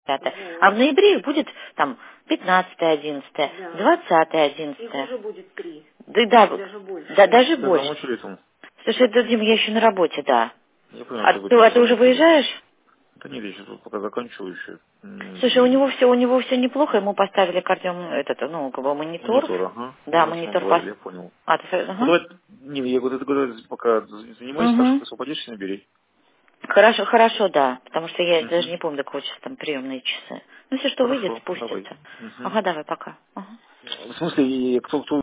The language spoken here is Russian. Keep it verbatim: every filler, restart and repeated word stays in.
пятое. Вот. А в ноябре их будет там пятнадцатое, одиннадцатое, Да. двадцатое, Их одиннадцатое. уже будет три. Да, да, Даже больше. да, даже Да, там больше. очередь там. Слушай, это, Дим, я еще на работе, да. Я понял, А что ты, вы а на ты уже работе, да. выезжаешь? Да нет, я сейчас вот пока заканчиваю еще. Слушай, у И него все, у него все неплохо, ему поставили кардио, этот, ну, как бы монитор. монитор, ага. Да, Ну, вы сама монитор пос... говорили, я понял. А, ты, сразу- Ну, ага. давай, не, я говорю, ты говорю, пока занимаюсь, так что Угу. ты освободишься, набери. Хорошо, хорошо, да. Потому что я даже Угу. не помню, до какого часа там приемные часы. Ну, все, что выйдет, Хорошо, давай. спустится. Угу. Ага, давай, пока. Ага. В смысле, и кто, кто